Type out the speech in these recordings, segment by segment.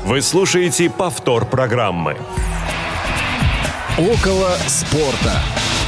Вы слушаете повтор программы. Около спорта.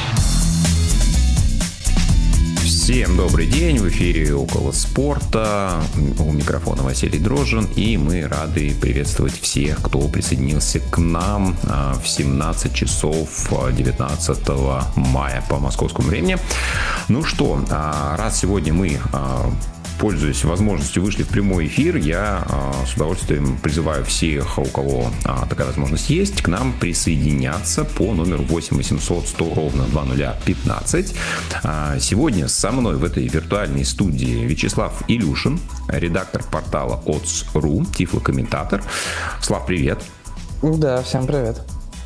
Всем добрый день, в эфире «Около спорта», у микрофона Василий Дрожжин, и мы рады приветствовать всех, кто присоединился к нам в 17 часов 19 мая по московскому времени. Ну что, раз сегодня мы, пользуясь возможностью, вышли в прямой эфир, я с удовольствием призываю всех, у кого такая возможность есть, к нам присоединяться по номеру 8 800 100 ровно 2015. Сегодня со мной в этой виртуальной студии Вячеслав Илюшин, редактор портала Odds.ru, тифлокомментатор. Слав, привет. Да, всем привет.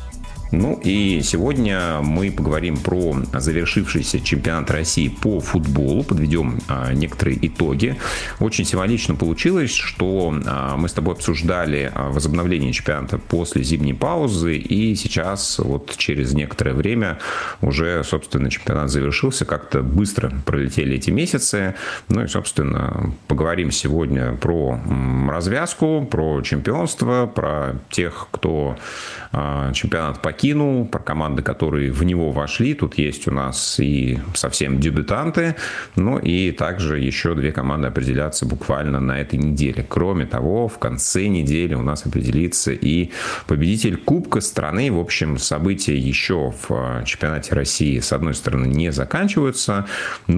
Ну и сегодня мы поговорим про завершившийся чемпионат России по футболу, подведем некоторые итоги. Очень символично получилось, что мы с тобой обсуждали возобновление чемпионата после зимней паузы, и сейчас вот через некоторое время уже, собственно, чемпионат завершился, как-то быстро пролетели эти месяцы. Ну и, собственно, поговорим сегодня про развязку, про чемпионство, про тех, кто чемпионат покинул, про команды, которые в него вошли. Тут есть у нас и совсем дебютанты, ну и также еще две команды определятся буквально на этой неделе. Кроме того, в конце недели у нас определится и победитель Кубка страны. В общем, события еще в чемпионате России, с одной стороны, не заканчиваются,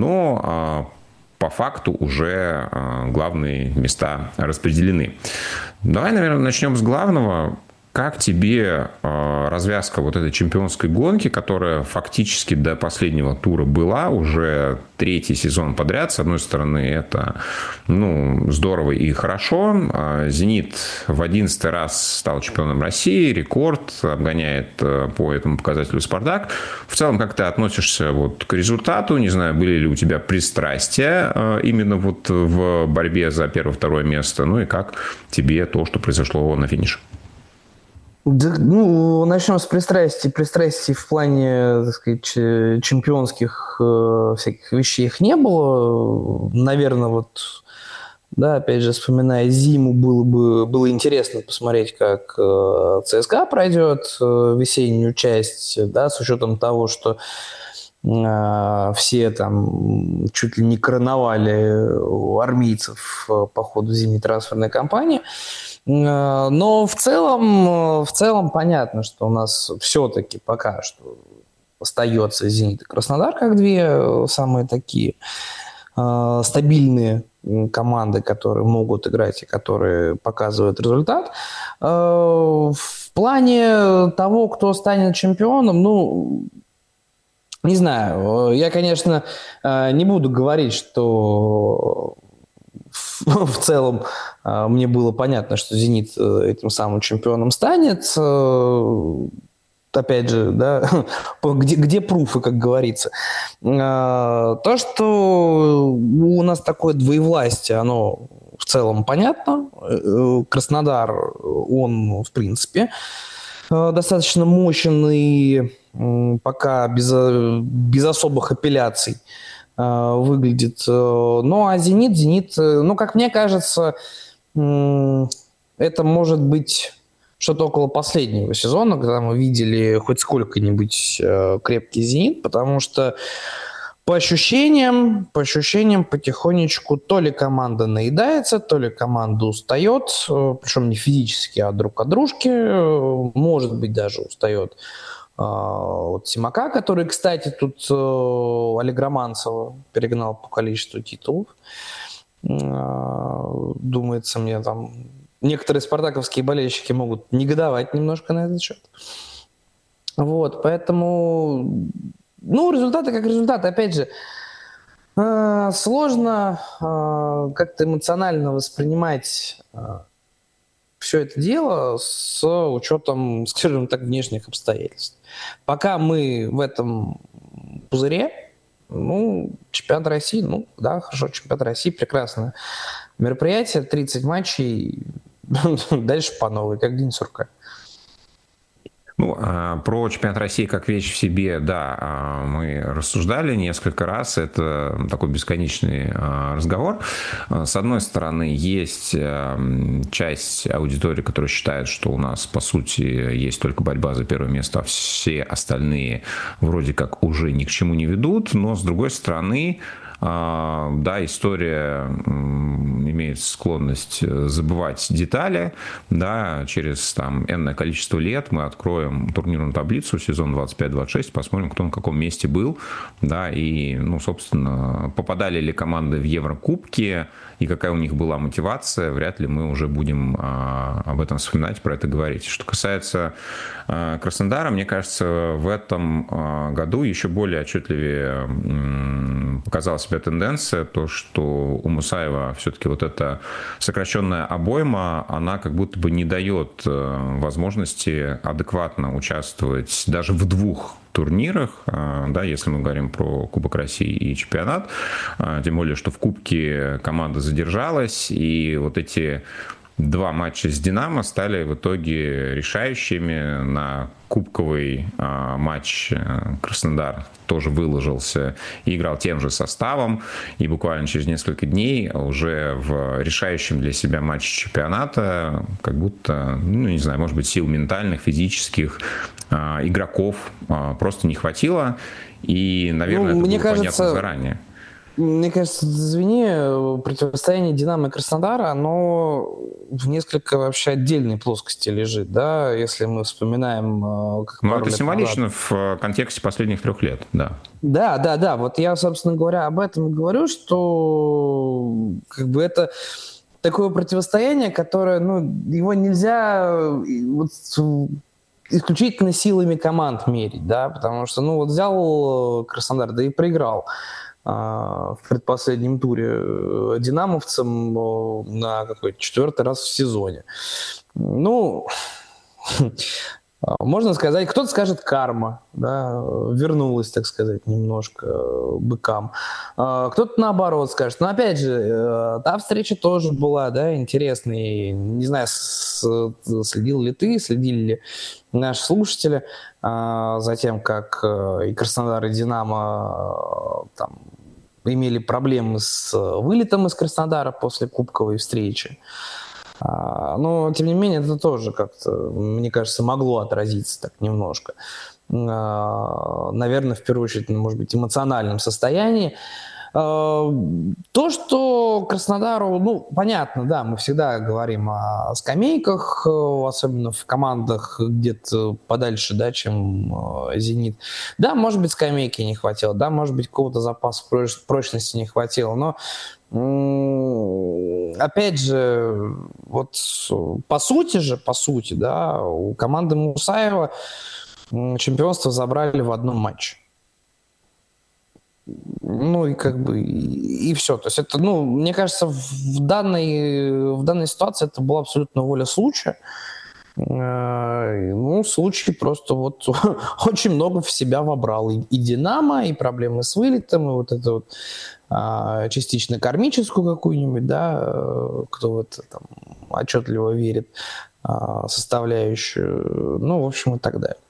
но по факту уже главные места распределены. Давай, наверное, начнем с главного. Как тебе развязка вот этой чемпионской гонки, которая фактически до последнего тура была уже третий сезон подряд? С одной стороны, это здорово и хорошо. «Зенит» в 11-й раз стал чемпионом России, рекорд, обгоняет по этому показателю «Спартак». В целом, как ты относишься вот к результату? Не знаю, были ли у тебя пристрастия именно вот в борьбе за первое-второе место? Ну и как тебе то, что произошло на финише? Да, начнем с пристрастий. Пристрастий в плане, так сказать, чемпионских всяких вещей их не было. Наверное, опять же, вспоминая зиму, было интересно посмотреть, как ЦСКА пройдет весеннюю часть, да, с учетом того, что все там чуть ли не короновали армейцев по ходу зимней трансферной кампании. Но в целом понятно, что у нас все-таки пока что остается «Зенит» и «Краснодар» как две самые такие стабильные команды, которые могут играть и которые показывают результат. В плане того, кто станет чемпионом, не знаю, я, конечно, не буду говорить, что в целом мне было понятно, что «Зенит» этим самым чемпионом станет. Опять же, да, где пруфы, как говорится. То, что у нас такое двоевластие, оно в целом понятно. Краснодар, он, в принципе, достаточно мощен и пока без особых апелляций выглядит. Ну, а «Зенит», как мне кажется, это может быть что-то около последнего сезона, когда мы видели хоть сколько-нибудь крепкий «Зенит», потому что по ощущениям потихонечку то ли команда наедается, то ли команда устает, причем не физически, а друг от дружки, может быть, даже устает от Симака, который, кстати, тут Олега Романцева перегнал по количеству титулов. Думается мне, там некоторые спартаковские болельщики могут негодовать немножко на этот счет. Вот, поэтому, результаты как результаты. Опять же, сложно как-то эмоционально воспринимать все это дело с учетом, скажем так, внешних обстоятельств. Пока мы в этом пузыре, чемпионат России, хорошо, чемпионат России, прекрасное мероприятие, 30 матчей, дальше по новой, как день сурка. Про чемпионат России как вещь в себе, да, мы рассуждали несколько раз. Это такой бесконечный разговор. С одной стороны, есть часть аудитории, которая считает, что у нас, по сути, есть только борьба за первое место, а все остальные вроде как уже ни к чему не ведут. Но, с другой стороны, да, история имеет склонность забывать детали, да, через там энное количество лет мы откроем турнирную таблицу сезон 25-26, посмотрим, кто на каком месте был, да, и, собственно, попадали ли команды в Еврокубки и какая у них была мотивация, вряд ли мы уже будем об этом вспоминать, про это говорить. Что касается Краснодара, мне кажется, в этом году еще более отчетливее показала себя тенденция, то, что у Мусаева все-таки вот эта сокращенная обойма, она как будто бы не дает возможности адекватно участвовать даже в двух турнирах, да, если мы говорим про Кубок России и чемпионат, тем более, что в Кубке команда задержалась, и вот эти два матча с «Динамо» стали в итоге решающими. На кубковый матч Краснодар тоже выложился и играл тем же составом. И буквально через несколько дней уже в решающем для себя матче чемпионата как будто, не знаю, может быть, сил ментальных, физических игроков просто не хватило. И, наверное, это было понятно заранее. Мне кажется, извини, противостояние «Динамо» и Краснодара, оно в несколько вообще отдельной плоскости лежит, да, если мы вспоминаем... Как это символично назад. В контексте последних 3 лет, да. Да, вот я, собственно говоря, об этом говорю, что как бы это такое противостояние, которое, его нельзя исключительно силами команд мерить, да, потому что, взял Краснодар, да и проиграл в предпоследнем туре динамовцам на какой-то 4-й раз в сезоне. Можно сказать, кто-то скажет карма, да, вернулась, так сказать, немножко быкам. Кто-то наоборот скажет. Но опять же, та встреча тоже была, да, интересной. Не знаю, следили ли наши слушатели за тем, как и Краснодар, и Динамо там имели проблемы с вылетом из Краснодара после кубковой встречи. Но, тем не менее, это тоже как-то, мне кажется, могло отразиться так немножко. Наверное, в первую очередь, может быть, эмоциональном состоянии. То, что Краснодару, понятно, да, мы всегда говорим о скамейках, особенно в командах где-то подальше, да, чем «Зенит». Да, может быть, скамейки не хватило, да, может быть, какого-то запаса прочности не хватило, но опять же, вот по сути, да, у команды Мусаева чемпионство забрали в одном матче. И все. То есть это, мне кажется, в данной ситуации это была абсолютно воля случая. Случай просто очень много в себя вобрал. И «Динамо», и проблемы с вылетом, и вот это вот частично кармическую какую-нибудь, да, кто в это там отчетливо верит, составляющую, в общем, и так далее.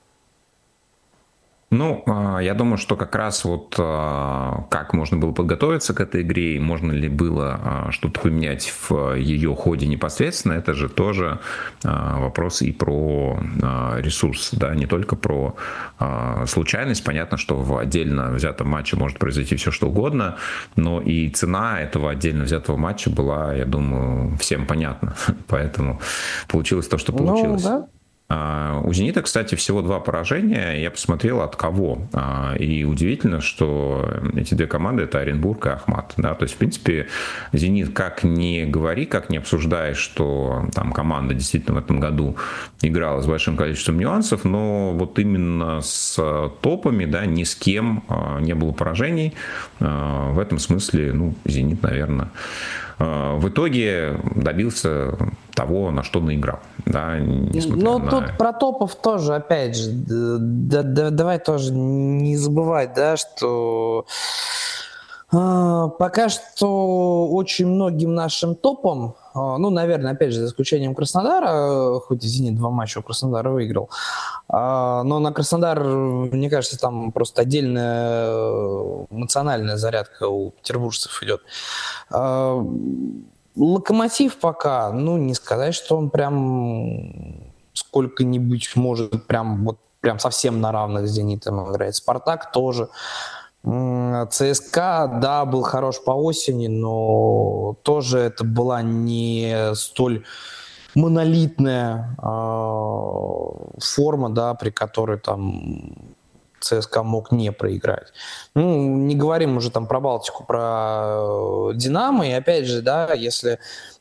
Я думаю, что как раз как можно было подготовиться к этой игре, и можно ли было что-то поменять в ее ходе непосредственно, это же тоже вопрос и про ресурс, да, не только про случайность. Понятно, что в отдельно взятом матче может произойти все, что угодно, но и цена этого отдельно взятого матча была, я думаю, всем понятна. Поэтому получилось то, что получилось. Да. У «Зенита», кстати, всего 2 поражения. Я посмотрел, от кого. И удивительно, что эти 2 команды — это Оренбург и Ахмат. Да? То есть, в принципе, «Зенит», как ни говори, как ни обсуждай, что там команда действительно в этом году играла с большим количеством нюансов, но вот именно с топами, да, ни с кем не было поражений. В этом смысле, «Зенит», наверное, в итоге добился того, на что наиграл. Да, тут про топов тоже, опять же, давай тоже не забывать, да, что пока что очень многим нашим топам ну, наверное, опять же, за исключением Краснодара, хоть и «Зенит» 2 матча у Краснодара выиграл, но на Краснодар, мне кажется, там просто отдельная эмоциональная зарядка у петербуржцев идет. «Локомотив» пока, ну, не сказать, что он прям сколько-нибудь может прям совсем на равных с «Зенитом» играет. «Спартак» тоже. ЦСКА, да, был хорош по осени, но тоже это была не столь монолитная форма, да, при которой там ЦСКА мог не проиграть. Ну, не говорим уже там про Балтику, про «Динамо», и опять же, да, если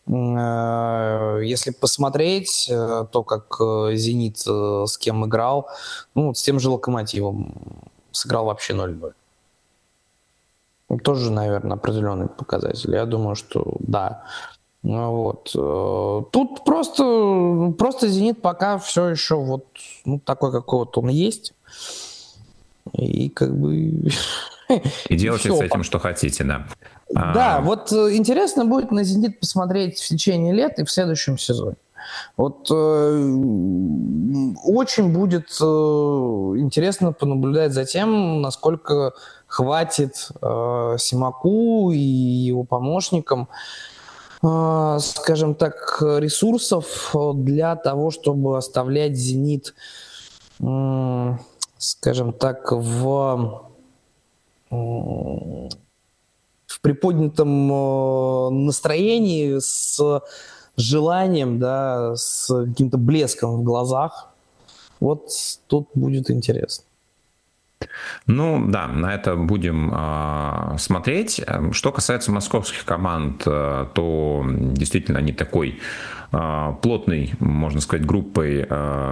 посмотреть то, как «Зенит» с кем играл, ну, с тем же «Локомотивом» сыграл вообще 0-0. Тоже, наверное, определенный показатель. Я думаю, что да. Вот. Тут просто «Зенит» пока все еще вот такой, какой вот он есть. И как бы... И делайте с этим, что хотите, да. Да, вот интересно будет на «Зенит» посмотреть в течение лет и в следующем сезоне. Вот очень будет интересно понаблюдать за тем, насколько хватит Симаку и его помощникам, скажем так, ресурсов для того, чтобы оставлять «Зенит», скажем так, в приподнятом настроении, с желанием, да, с каким-то блеском в глазах. Вот тут будет интересно. Ну да, на это будем смотреть. Что касается московских команд, то действительно они такой плотной, можно сказать, группой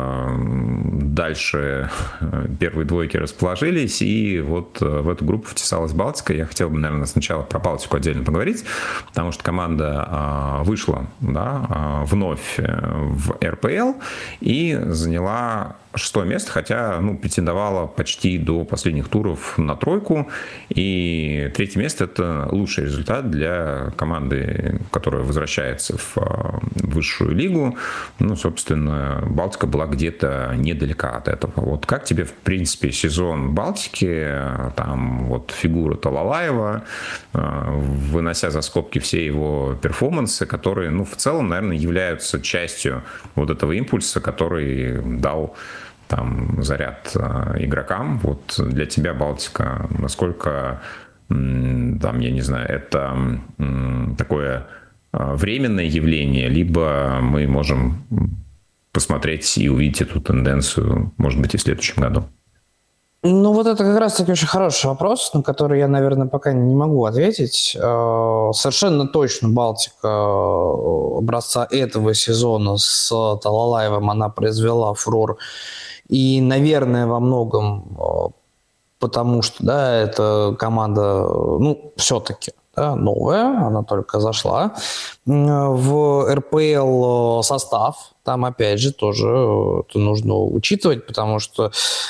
дальше первые двойки расположились, и вот в эту группу втесалась Балтика. Я хотел бы, наверное, сначала про Балтику отдельно поговорить, потому что команда вышла, да, вновь в РПЛ и заняла 6-е место, хотя претендовала почти до последних туров на тройку. И 3-е место – это лучший результат для команды, которая возвращается в высшую лигу. Ну, собственно, Балтика была где-то недалека от этого. Вот как тебе, в принципе, сезон Балтики? Там вот фигура Талалаева, вынося за скобки все его перформансы, которые, в целом, наверное, являются частью вот этого импульса, который дал там заряд игрокам. Вот для тебя Балтика, насколько, там, я не знаю, это такое временное явление, либо мы можем посмотреть и увидеть эту тенденцию, может быть, и в следующем году? Ну, вот это как раз-таки очень хороший вопрос, на который я, наверное, пока не могу ответить. Совершенно точно Балтика образца этого сезона с Талалаевым, она произвела фурор. И, наверное, во многом потому что, да, эта команда, все-таки, да, новая, она только зашла в РПЛ состав. Там, опять же, тоже это нужно учитывать, потому что,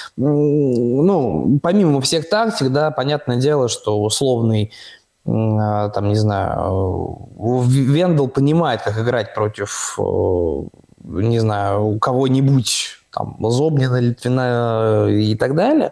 помимо всех тактик, да, понятное дело, что условный, там, не знаю, Вендел понимает, как играть против, не знаю, кого-нибудь, там, Зобнина, Литвина и так далее.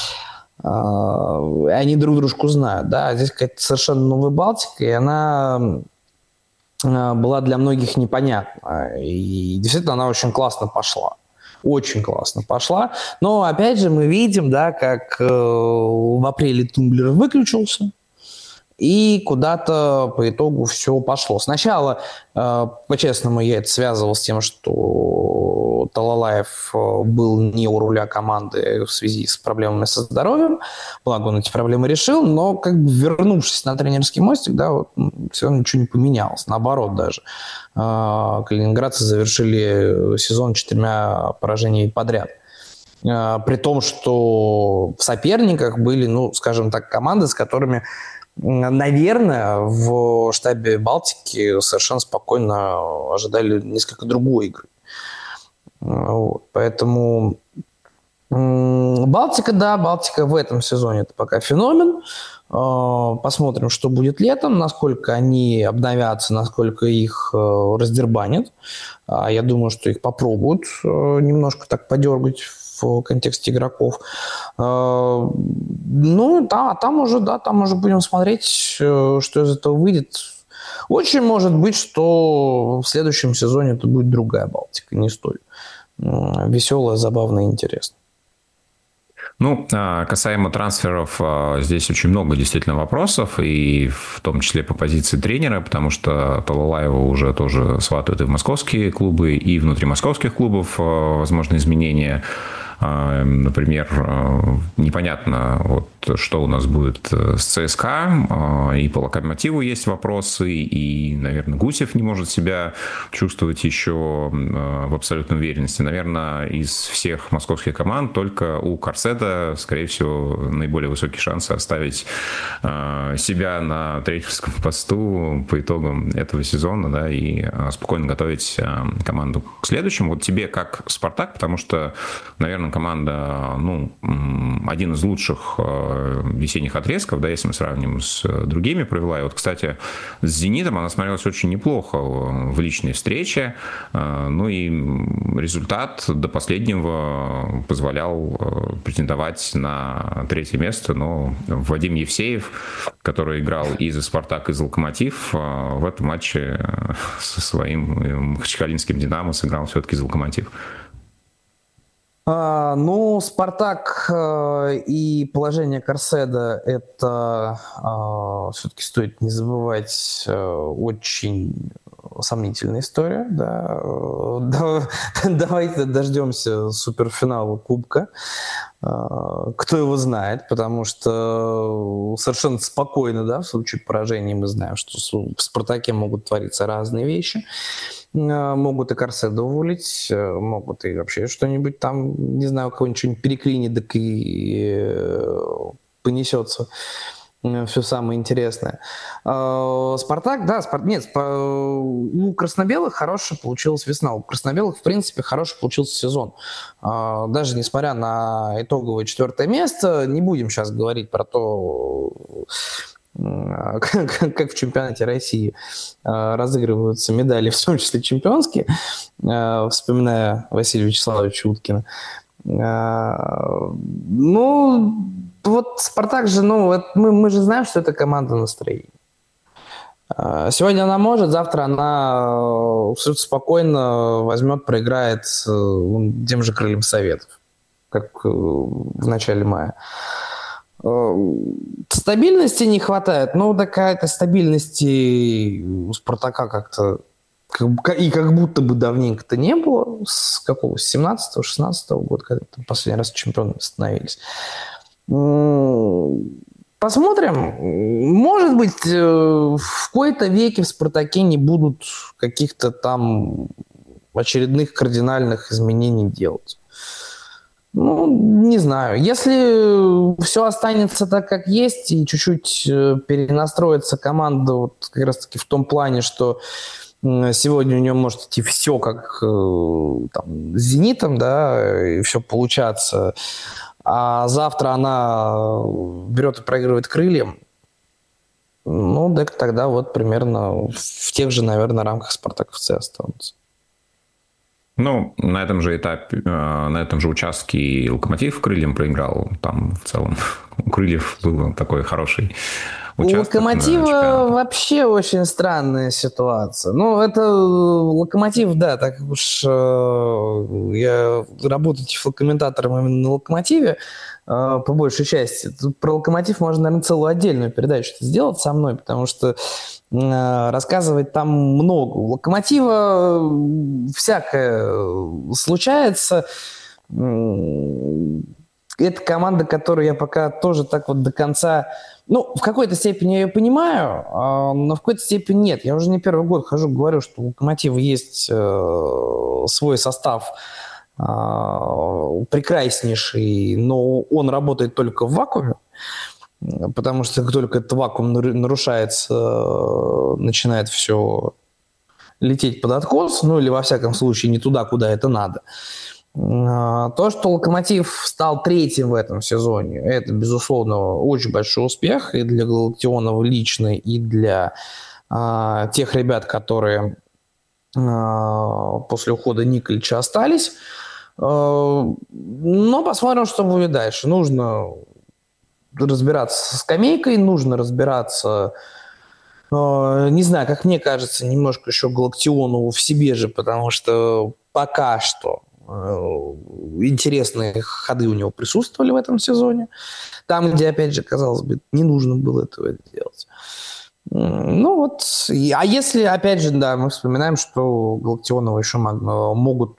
Они друг дружку знают, да. Здесь какая-то совершенно новая Балтика, и она была для многих непонятна. И действительно она очень классно пошла. Очень классно пошла. Но опять же мы видим, да, как в апреле Тумблер выключился, и куда-то по итогу все пошло. Сначала, по-честному, я это связывал с тем, что Талалаев был не у руля команды в связи с проблемами со здоровьем. Благо он эти проблемы решил, но как бы вернувшись на тренерский мостик, да, вот, все ничего не поменялось. Наоборот даже. Калининградцы завершили сезон 4 поражениями подряд. При том, что в соперниках были, скажем так, команды, с которыми, наверное, в штабе Балтики совершенно спокойно ожидали несколько другой игры. Вот. Поэтому Балтика в этом сезоне это пока феномен. Посмотрим, что будет летом, насколько они обновятся, насколько их раздербанят. Я думаю, что их попробуют немножко так подергать в контексте игроков. Там уже будем смотреть, что из этого выйдет. Очень может быть, что в следующем сезоне это будет другая Балтика, не столь веселая, забавная и интересная. Касаемо трансферов, здесь очень много действительно вопросов, и в том числе по позиции тренера, потому что Талалаева уже тоже сватают и в московские клубы, и внутри московских клубов возможны изменения. Например, непонятно, что у нас будет с ЦСКА, и по Локомотиву есть вопросы, и, наверное, Гусев не может себя чувствовать еще в абсолютной уверенности. Наверное, из всех московских команд только у Карседа, скорее всего, наиболее высокие шансы оставить себя на тренерском посту по итогам этого сезона, да, и спокойно готовить команду к следующему. Тебе как Спартак, потому что, наверное, команда, один из лучших весенних отрезков, да, если мы сравним с другими, провела. И кстати, с «Зенитом» она смотрелась очень неплохо в личной встрече. И результат до последнего позволял претендовать на третье место. Но Вадим Евсеев, который играл и за «Спартак», и за «Локомотив», в этом матче со своим махачкалинским «Динамо» сыграл все-таки за «Локомотив». «Спартак» и положение Карседа – это все-таки стоит не забывать очень сомнительная история. Да. Давайте дождемся суперфинала Кубка. Кто его знает, потому что совершенно спокойно, да, в случае поражения мы знаем, что в «Спартаке» могут твориться разные вещи. Могут и Карседа уволить, могут и вообще что-нибудь там, не знаю, кого-нибудь что-нибудь переклинит, так и понесется все самое интересное. «Спартак», да, у красно-белых хорошая получилась весна. У красно-белых, в принципе, хороший получился сезон. Даже несмотря на итоговое 4 место, не будем сейчас говорить про то, как в чемпионате России разыгрываются медали, в том числе чемпионские, вспоминая Василия Вячеславовича Уткина. «Спартак» же, мы же знаем, что это команда настроения. Сегодня она может, завтра она абсолютно спокойно возьмет, проиграет тем же «Крыльям Советов», как в начале мая. Стабильности не хватает, такая-то стабильности у «Спартака» как-то и как будто бы давненько-то не было. С 17-16 года, когда последний раз чемпионами становились. Посмотрим. Может быть, в какой-то веке в «Спартаке» не будут каких-то там очередных кардинальных изменений делать. Не знаю. Если все останется так, как есть, и чуть-чуть перенастроится команда как раз-таки в том плане, что сегодня у нее может идти все как с «Зенитом», да, и все получаться, а завтра она берет и проигрывает «Крыльям», так тогда примерно в тех же, наверное, рамках спартаковцы останутся. На этом же этапе, на этом же участке и «Локомотив» «Крыльям» проиграл. Там в целом у «Крыльев» был такой хороший участок. У «Локомотива» вообще очень странная ситуация. Это «Локомотив», да, так уж я работаю тифлокомментатором именно на «Локомотиве», по большей части. Тут про «Локомотив» можно, наверное, целую отдельную передачу сделать со мной, потому что рассказывать там много. У «Локомотива» всякое случается. Это команда, которую я пока тоже так до конца... в какой-то степени я ее понимаю, но в какой-то степени нет. Я уже не первый год хожу, говорю, что у «Локомотива» есть свой состав прекраснейший, но он работает только в вакууме, потому что как только этот вакуум нарушается, начинает все лететь под откос, или во всяком случае не туда, куда это надо. То, что «Локомотив» стал третьим в этом сезоне, это, безусловно, очень большой успех и для Галактионова лично, и для тех ребят, которые после ухода Николича остались. Но посмотрим, что будет дальше. Нужно разбираться со скамейкой, нужно разбираться, не знаю, как мне кажется, немножко еще Галактионову в себе же, потому что пока что интересные ходы у него присутствовали в этом сезоне. Там, где, опять же, казалось бы, не нужно было этого делать. Ну вот, а если, опять же, да, мы вспоминаем, что Галактионова еще могут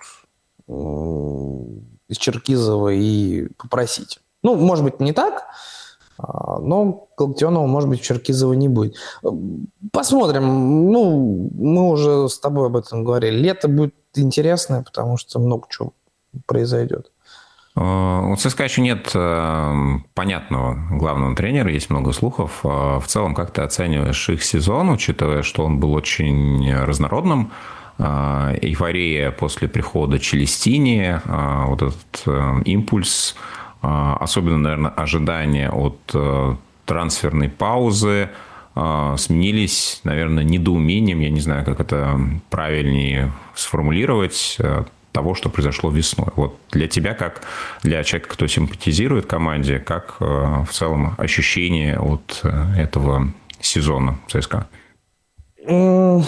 из Черкизова и попросить. Ну, может быть, не так, но Галактионова, может быть, Черкизова не будет. Посмотрим. Ну, мы уже с тобой об этом говорили. Лето будет интересное, потому что много чего произойдет. У ЦСКА еще нет понятного главного тренера, есть много слухов. В целом, как ты оцениваешь их сезон, учитывая, что он был очень разнородным? Эйфория после прихода Челестини, вот этот импульс, особенно, наверное, ожидания от трансферной паузы сменились, наверное, недоумением, я не знаю, как это правильнее сформулировать, того, что произошло весной. Вот для тебя, как для человека, кто симпатизирует команде, как в целом ощущение от этого сезона ЦСКА? Ну,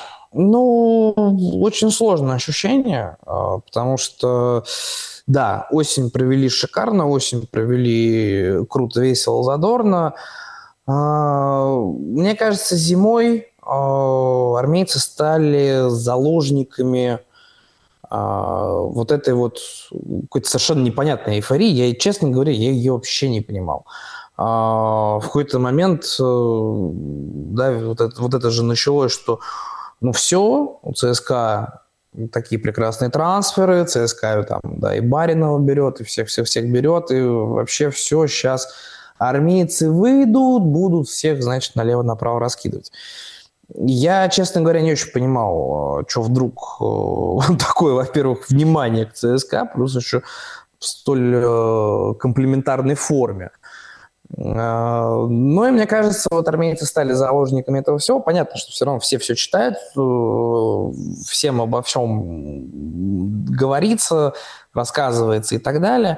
очень сложное ощущение, потому что, да, осень провели шикарно, осень провели круто, весело, задорно. Мне кажется, зимой армейцы стали заложниками вот этой вот какой-то совершенно непонятной эйфории. Я, честно говоря, я ее вообще не понимал. В какой-то момент, да, вот это же началось, что ну все, у ЦСКА такие прекрасные трансферы, ЦСКА там, да, и Баринова берет, и всех берет, и вообще все, сейчас армейцы выйдут, будут всех, значит, налево-направо раскидывать. Я, честно говоря, не очень понимал, что вдруг такое, во-первых, внимание к ЦСКА, плюс еще в столь комплементарной форме. Но и мне кажется, вот армейцы стали заложниками этого всего. Понятно, что все равно все читают, всем обо всем говорится, рассказывается и так далее.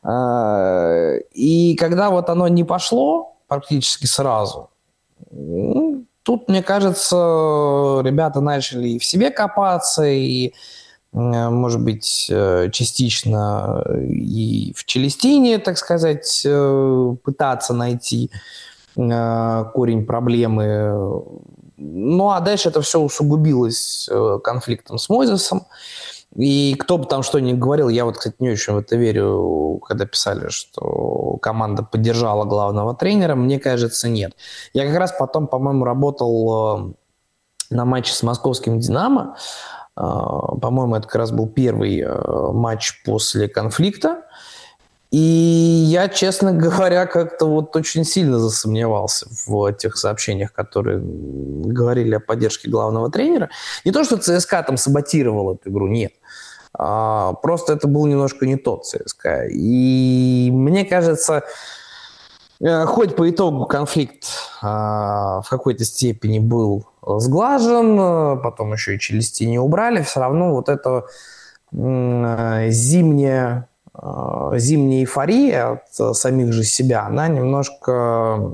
И когда вот оно не пошло практически сразу, тут, мне кажется, ребята начали и в себе копаться, и, может быть, частично и в Челестине, так сказать, пытаться найти корень проблемы. Ну, а дальше это все усугубилось конфликтом с Мойзесом. И кто бы там что ни говорил, я вот, кстати, не очень в это верю, когда писали, что команда поддержала главного тренера, мне кажется, нет. Я как раз потом, по-моему, работал на матче с московским «Динамо». По-моему, это как раз был первый матч после конфликта. И я, честно говоря, как-то вот очень сильно засомневался в тех сообщениях, которые говорили о поддержке главного тренера. Не то, что ЦСКА там саботировал эту игру, нет. Просто это был немножко не тот ЦСКА. И мне кажется, хоть по итогу конфликт в какой-то степени был сглажен, потом еще и Челестини убрали, все равно вот эта зимняя эйфория от самих же себя, она немножко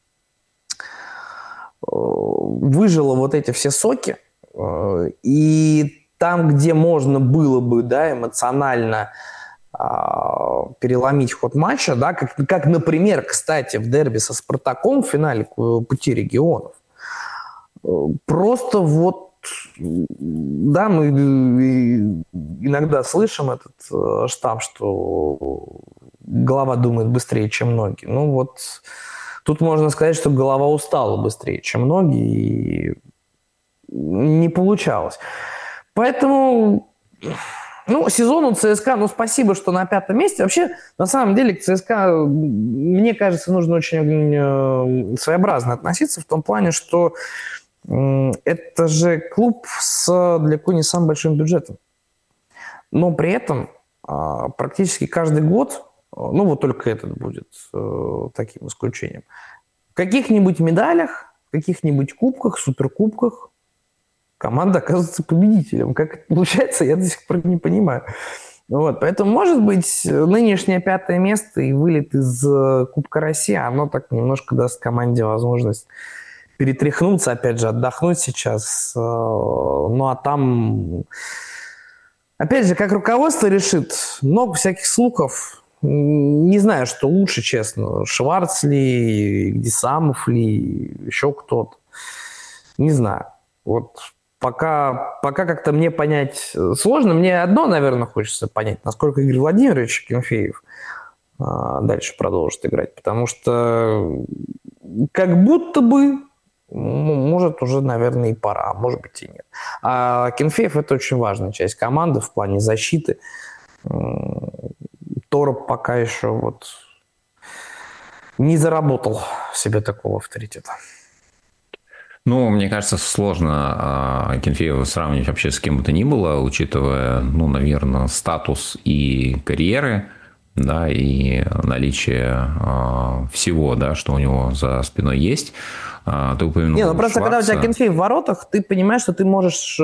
выжила вот эти все соки. И там, где можно было бы, да, эмоционально переломить ход матча, да, как, например, кстати, в дерби со «Спартаком» в финале Пути регионов. Просто вот, да, мы иногда слышим этот штамп, что голова думает быстрее, чем ноги. Ну вот, тут можно сказать, что голова устала быстрее, чем ноги, и не получалось. Поэтому, ну, сезон у ЦСКА, ну, спасибо, что на 5-м месте. Вообще, на самом деле, к ЦСКА, мне кажется, нужно очень своеобразно относиться в том плане, что это же клуб с далеко не самым большим бюджетом. Но при этом практически каждый год, ну вот только этот будет таким исключением, в каких-нибудь медалях, в каких-нибудь кубках, суперкубках команда оказывается победителем. Как это получается, я до сих пор не понимаю. Вот, поэтому, может быть, нынешнее 5-е место и вылет из Кубка России, оно так немножко даст команде возможность перетряхнуться, опять же, отдохнуть сейчас. Ну, а там, опять же, как руководство решит, много всяких слухов. Не знаю, что лучше, честно. Шварц ли, Гдисамов ли, еще кто-то. Не знаю. Вот пока как-то мне понять сложно. Мне одно, наверное, хочется понять, насколько Игорь Владимирович Акинфеев дальше продолжит играть. Потому что как будто бы, может, уже, наверное, и пора, а может быть и нет. А Акинфеев – это очень важная часть команды в плане защиты. Тороп пока еще вот не заработал себе такого авторитета. Ну, мне кажется, сложно Акинфеева сравнивать вообще с кем бы то ни было, учитывая, ну, наверное, статус и карьеры, да, и наличие всего, да, что у него за спиной есть. Ты упомянул не, ну просто когда у тебя Акинфеев в воротах, ты понимаешь, что ты можешь,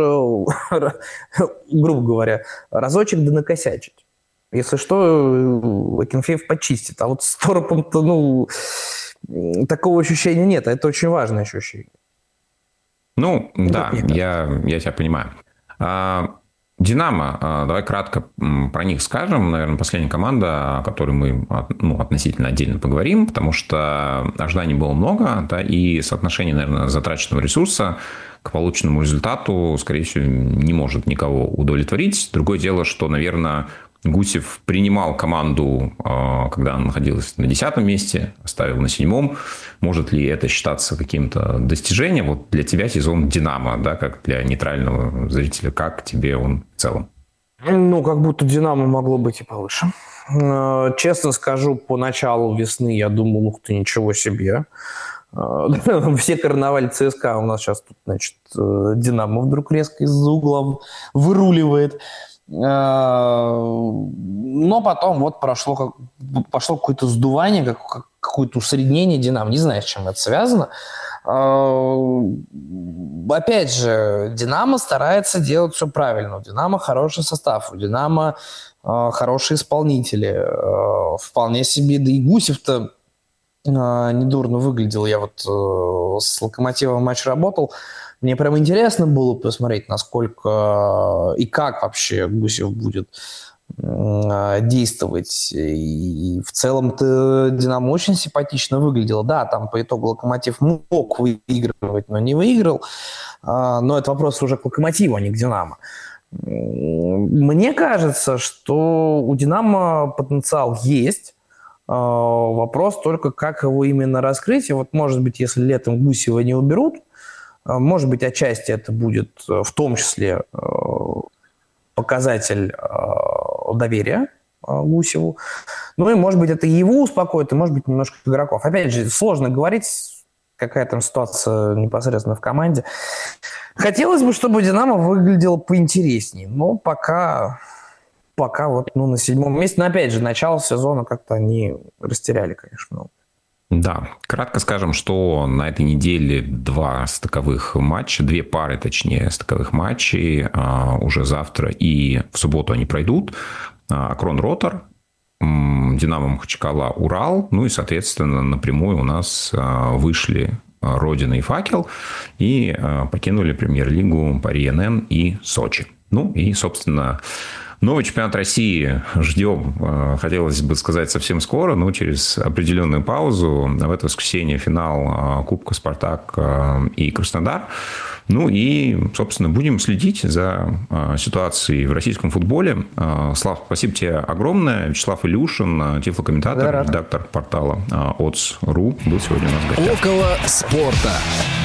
грубо говоря, разочек да накосячить. Если что, Акинфеев почистит. А вот с Торопом-то, ну, такого ощущения нет. А это очень важное ощущение. Ну, да, я тебя понимаю. «Динамо», давай кратко про них скажем. Наверное, последняя команда, о которой мы относительно отдельно поговорим, потому что ожиданий было много, да, и соотношение, наверное, затраченного ресурса к полученному результату, скорее всего, не может никого удовлетворить. Другое дело, что, наверное, Гусев принимал команду, когда она находилась на 10-м месте, оставил на 7-м. Может ли это считаться каким-то достижением? Вот для тебя сезон «Динамо», да, как для нейтрального зрителя, как тебе он в целом? Ну, как будто «Динамо» могло быть и повыше. Честно скажу, по началу весны я думал, ух ты, ничего себе. Все карнавали ЦСКА у нас сейчас тут, значит, «Динамо» вдруг резко из-за угла выруливает. Но потом вот пошло какое-то сдувание, какое-то усреднение «Динамо». Не знаю, с чем это связано. Опять же, «Динамо» старается делать все правильно. У «Динамо» хороший состав, у «Динамо» хорошие исполнители. Вполне себе, да и Гусев-то недурно выглядел. Я вот с «Локомотивом» матч работал. Мне прям интересно было посмотреть, насколько и как вообще Гусев будет действовать. И в целом-то «Динамо» очень симпатично выглядело. Да, там по итогу «Локомотив» мог выигрывать, но не выиграл. Но это вопрос уже к «Локомотиву», а не к «Динамо». Мне кажется, что у «Динамо» потенциал есть. Вопрос только, как его именно раскрыть. И вот, может быть, если летом Гусева не уберут, может быть, отчасти это будет в том числе показатель доверия Гусеву. Ну и, может быть, это его успокоит, и, может быть, немножко игроков. Опять же, сложно говорить, какая там ситуация непосредственно в команде. Хотелось бы, чтобы «Динамо» выглядело поинтереснее, но пока вот на 7-м месте. Но, опять же, начало сезона как-то они растеряли, конечно, много. Да, кратко скажем, что на этой неделе две пары стыковых матчей. Уже завтра и в субботу они пройдут. Акрон-Ротор, «Динамо» Махачкала, Урал. Ну и, соответственно, напрямую у нас вышли «Родина» и «Факел» и покинули премьер-лигу «Пари-НН» и «Сочи». Ну и, собственно, новый чемпионат России ждем, хотелось бы сказать, совсем скоро, но через определенную паузу. В это воскресенье финал Кубка «Спартак» и «Краснодар». Ну и, собственно, будем следить за ситуацией в российском футболе. Слав, спасибо тебе огромное. Вячеслав Илюшин, тифлокомментатор, редактор портала odds.ru, был сегодня у нас в гостях. Около спорта.